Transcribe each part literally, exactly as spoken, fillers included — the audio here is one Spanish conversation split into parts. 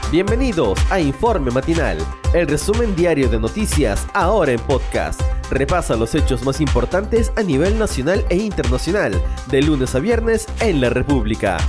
Bienvenidos a Informe Matinal, el resumen diario de noticias ahora en podcast. Repasa los hechos más importantes a nivel nacional e internacional, de lunes a viernes en la República.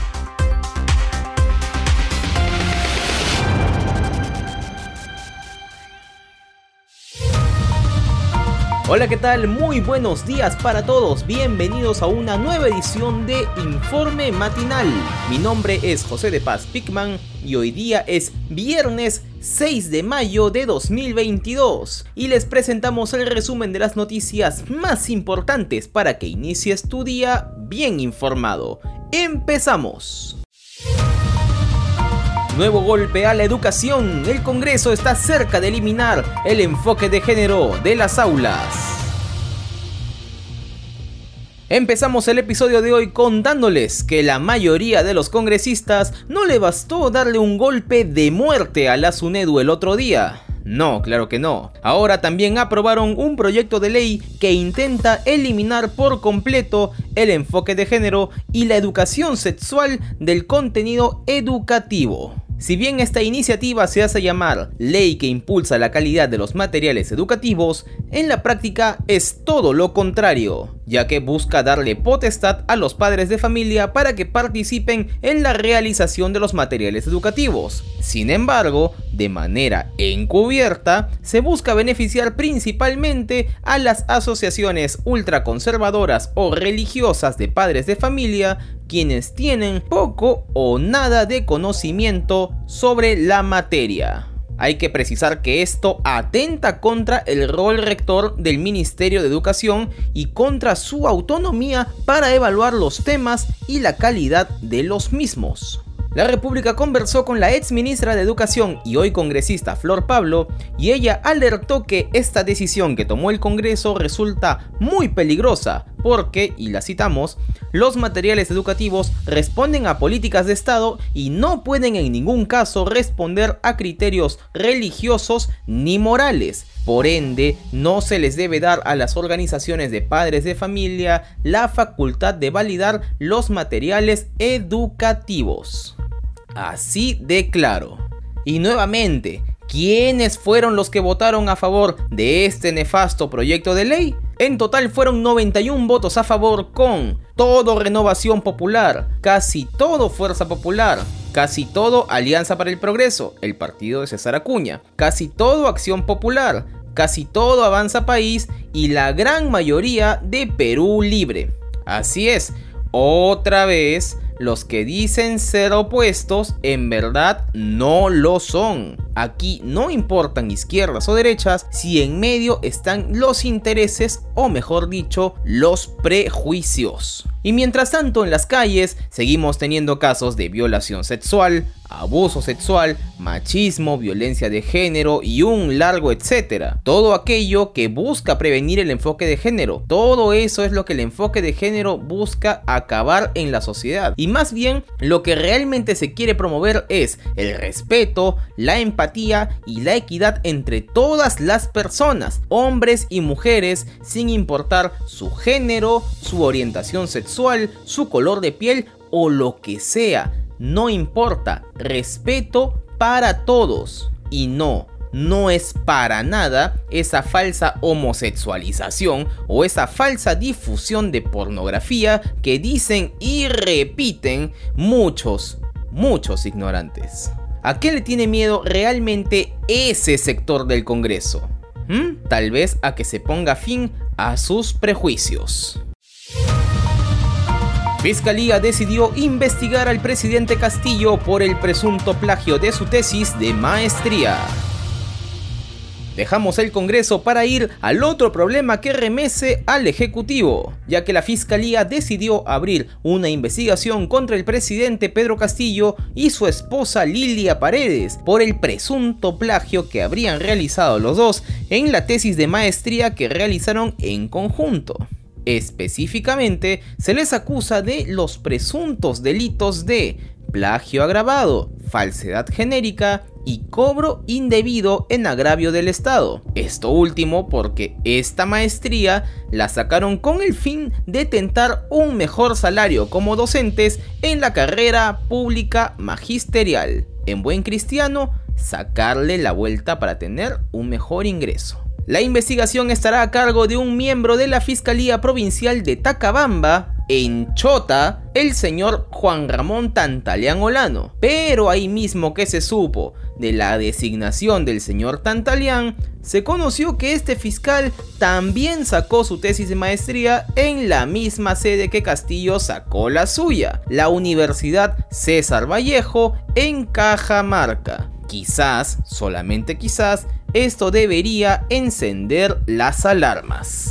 Hola, ¿qué tal? Muy buenos días para todos. Bienvenidos a una nueva edición de Informe Matinal. Mi nombre es José de Paz Pickman y hoy día es viernes seis de mayo de dos mil veintidós y les presentamos el resumen de las noticias más importantes para que inicies tu día bien informado. ¡Empezamos! Nuevo golpe a la educación. El Congreso está cerca de eliminar el enfoque de género de las aulas. Empezamos el episodio de hoy contándoles que la mayoría de los congresistas no le bastó darle un golpe de muerte a la SUNEDU el otro día. No, claro que no. Ahora también aprobaron un proyecto de ley que intenta eliminar por completo el enfoque de género y la educación sexual del contenido educativo. Si bien esta iniciativa se hace llamar Ley que impulsa la calidad de los materiales educativos, en la práctica es todo lo contrario, ya que busca darle potestad a los padres de familia para que participen en la realización de los materiales educativos. Sin embargo, de manera encubierta, se busca beneficiar principalmente a las asociaciones ultraconservadoras o religiosas de padres de familia, quienes tienen poco o nada de conocimiento sobre la materia. Hay que precisar que esto atenta contra el rol rector del Ministerio de Educación y contra su autonomía para evaluar los temas y la calidad de los mismos. La República conversó con la ex ministra de Educación y hoy congresista Flor Pablo, y ella alertó que esta decisión que tomó el Congreso resulta muy peligrosa porque, y la citamos, los materiales educativos responden a políticas de Estado y no pueden en ningún caso responder a criterios religiosos ni morales. Por ende, no se les debe dar a las organizaciones de padres de familia la facultad de validar los materiales educativos. Así de claro. Y nuevamente, ¿quiénes fueron los que votaron a favor de este nefasto proyecto de ley? En total fueron noventa y un votos a favor, con todo Renovación Popular, casi todo Fuerza Popular, casi todo Alianza para el Progreso, el partido de César Acuña, casi todo Acción Popular, casi todo Avanza País y la gran mayoría de Perú Libre. Así es, otra vez, los que dicen ser opuestos en verdad no lo son. Aquí no importan izquierdas o derechas si en medio están los intereses, o mejor dicho, los prejuicios. Y mientras tanto, en las calles seguimos teniendo casos de violación sexual, abuso sexual, machismo, violencia de género y un largo etcétera. Todo aquello que busca prevenir el enfoque de género. Todo eso es lo que el enfoque de género busca acabar en la sociedad. Y más bien, lo que realmente se quiere promover es el respeto, la empatía y la equidad entre todas las personas, hombres y mujeres, sin importar su género, su orientación sexual, su color de piel o lo que sea. No importa, respeto para todos. Y no, no es para nada esa falsa homosexualización o esa falsa difusión de pornografía que dicen y repiten muchos, muchos ignorantes. ¿A qué le tiene miedo realmente ese sector del Congreso? ¿Mm? Tal vez a que se ponga fin a sus prejuicios. Fiscalía decidió investigar al presidente Castillo por el presunto plagio de su tesis de maestría. Dejamos el Congreso para ir al otro problema que remece al Ejecutivo, ya que la Fiscalía decidió abrir una investigación contra el presidente Pedro Castillo y su esposa Lilia Paredes por el presunto plagio que habrían realizado los dos en la tesis de maestría que realizaron en conjunto. Específicamente, se les acusa de los presuntos delitos de plagio agravado, falsedad genérica y cobro indebido en agravio del Estado. Esto último porque esta maestría la sacaron con el fin de tentar un mejor salario como docentes en la carrera pública magisterial. En buen cristiano, sacarle la vuelta para tener un mejor ingreso. La investigación estará a cargo de un miembro de la Fiscalía Provincial de Tacabamba, en Chota, el señor Juan Ramón Tantalián Olano. Pero ahí mismo que se supo de la designación del señor Tantalián, se conoció que este fiscal también sacó su tesis de maestría en la misma sede que Castillo sacó la suya, la Universidad César Vallejo en Cajamarca. Quizás, solamente quizás, esto debería encender las alarmas.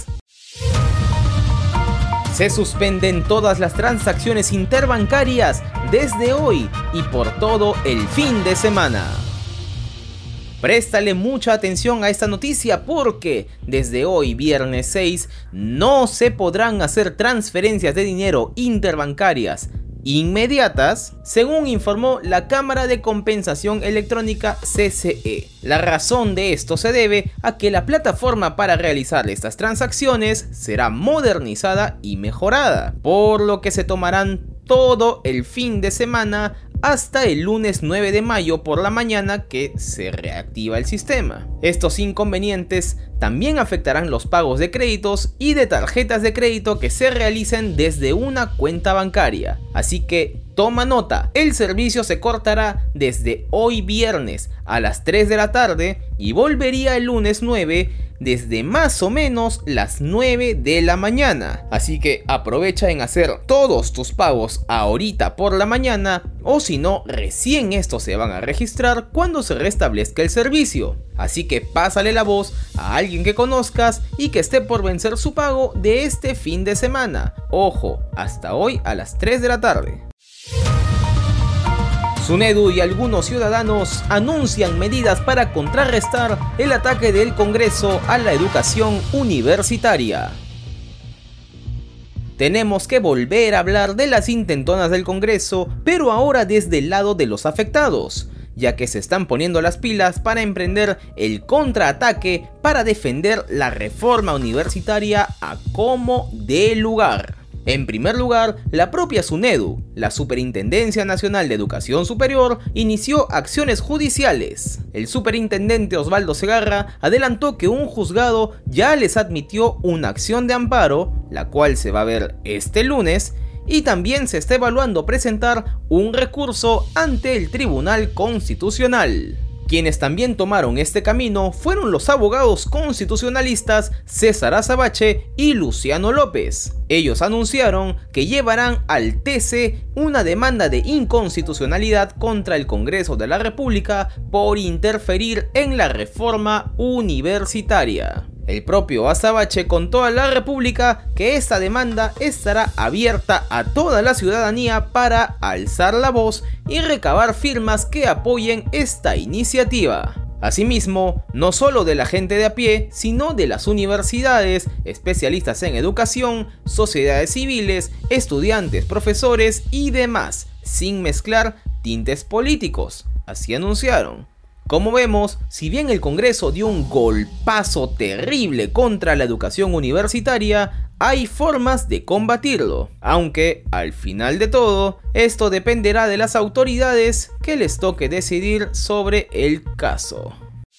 Se suspenden todas las transacciones interbancarias desde hoy y por todo el fin de semana. Préstale mucha atención a esta noticia porque desde hoy, viernes seis, no se podrán hacer transferencias de dinero interbancarias inmediatas, según informó la Cámara de Compensación Electrónica C C E. La razón de esto se debe a que la plataforma para realizar estas transacciones será modernizada y mejorada, por lo que se tomarán todo el fin de semana hasta el lunes nueve de mayo por la mañana que se reactiva el sistema. Estos inconvenientes también afectarán los pagos de créditos y de tarjetas de crédito que se realicen desde una cuenta bancaria. Así que toma nota, el servicio se cortará desde hoy viernes a las tres de la tarde y volvería el lunes nueve desde más o menos las nueve de la mañana. Así que aprovecha en hacer todos tus pagos ahorita por la mañana, o si no, recién estos se van a registrar cuando se restablezca el servicio. Así que pásale la voz a alguien que conozcas y que esté por vencer su pago de este fin de semana. Ojo, hasta hoy a las tres de la tarde. SUNEDU y algunos ciudadanos anuncian medidas para contrarrestar el ataque del Congreso a la educación universitaria. Tenemos que volver a hablar de las intentonas del Congreso, pero ahora desde el lado de los afectados, ya que se están poniendo las pilas para emprender el contraataque para defender la reforma universitaria a como dé lugar. En primer lugar, la propia SUNEDU, la Superintendencia Nacional de Educación Superior, inició acciones judiciales. El superintendente Osvaldo Segarra adelantó que un juzgado ya les admitió una acción de amparo, la cual se va a ver este lunes, y también se está evaluando presentar un recurso ante el Tribunal Constitucional. Quienes también tomaron este camino fueron los abogados constitucionalistas César Azabache y Luciano López. Ellos anunciaron que llevarán al T C una demanda de inconstitucionalidad contra el Congreso de la República por interferir en la reforma universitaria. El propio Azabache contó a la República que esta demanda estará abierta a toda la ciudadanía para alzar la voz y recabar firmas que apoyen esta iniciativa. Asimismo, no solo de la gente de a pie, sino de las universidades, especialistas en educación, sociedades civiles, estudiantes, profesores y demás, sin mezclar tintes políticos, así anunciaron. Como vemos, si bien el Congreso dio un golpazo terrible contra la educación universitaria, hay formas de combatirlo, aunque al final de todo, esto dependerá de las autoridades que les toque decidir sobre el caso.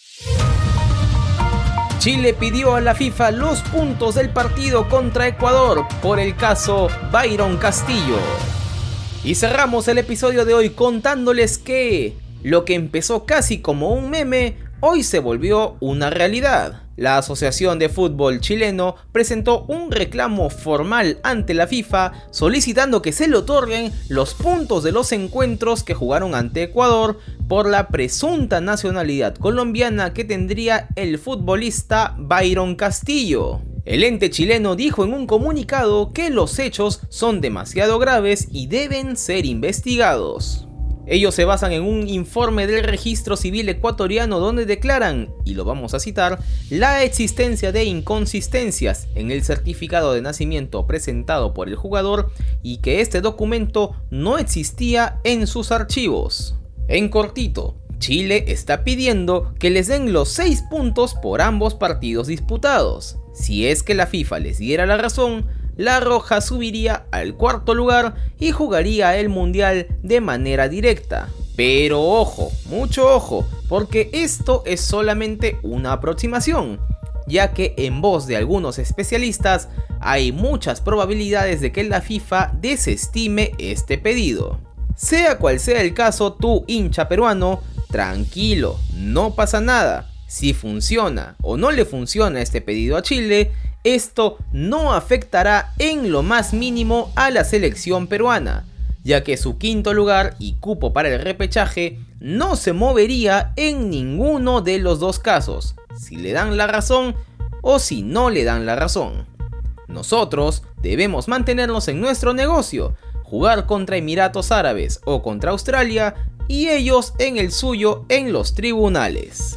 Chile pidió a la FIFA los puntos del partido contra Ecuador por el caso Byron Castillo. Y cerramos el episodio de hoy contándoles que lo que empezó casi como un meme, hoy se volvió una realidad. La Asociación de Fútbol Chileno presentó un reclamo formal ante la FIFA solicitando que se le otorguen los puntos de los encuentros que jugaron ante Ecuador por la presunta nacionalidad colombiana que tendría el futbolista Byron Castillo. El ente chileno dijo en un comunicado que los hechos son demasiado graves y deben ser investigados. Ellos se basan en un informe del Registro Civil ecuatoriano donde declaran, y lo vamos a citar, la existencia de inconsistencias en el certificado de nacimiento presentado por el jugador y que este documento no existía en sus archivos. En cortito, Chile está pidiendo que les den los seis puntos por ambos partidos disputados. Si es que la FIFA les diera la razón, La Roja subiría al cuarto lugar y jugaría el Mundial de manera directa. Pero ojo, mucho ojo, porque esto es solamente una aproximación, ya que en voz de algunos especialistas hay muchas probabilidades de que la FIFA desestime este pedido. Sea cual sea el caso, tú hincha peruano, tranquilo, no pasa nada. Si funciona o no le funciona este pedido a Chile, esto no afectará en lo más mínimo a la selección peruana, ya que su quinto lugar y cupo para el repechaje no se movería en ninguno de los dos casos, si le dan la razón o si no le dan la razón. Nosotros debemos mantenernos en nuestro negocio, jugar contra Emiratos Árabes o contra Australia y ellos en el suyo en los tribunales.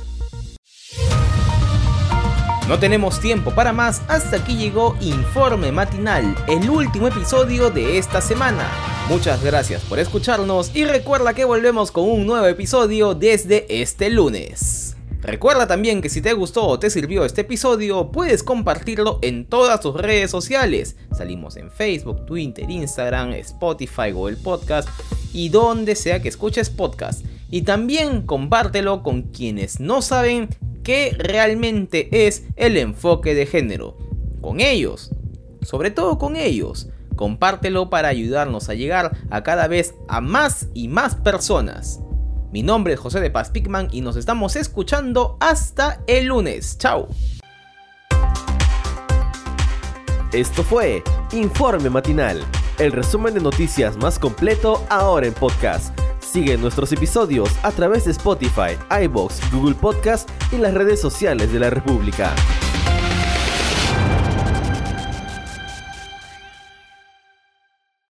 No tenemos tiempo para más, hasta aquí llegó Informe Matinal, el último episodio de esta semana. Muchas gracias por escucharnos y recuerda que volvemos con un nuevo episodio desde este lunes. Recuerda también que si te gustó o te sirvió este episodio, puedes compartirlo en todas tus redes sociales. Salimos en Facebook, Twitter, Instagram, Spotify, Google Podcast y donde sea que escuches podcast. Y también compártelo con quienes no saben qué realmente es el enfoque de género. Con ellos, sobre todo con ellos, compártelo para ayudarnos a llegar a cada vez a más y más personas. Mi nombre es José de Paz Picman y nos estamos escuchando hasta el lunes. ¡Chao! Esto fue Informe Matinal, el resumen de noticias más completo ahora en podcast. Sigue nuestros episodios a través de Spotify, iVoox, Google Podcast y las redes sociales de la República.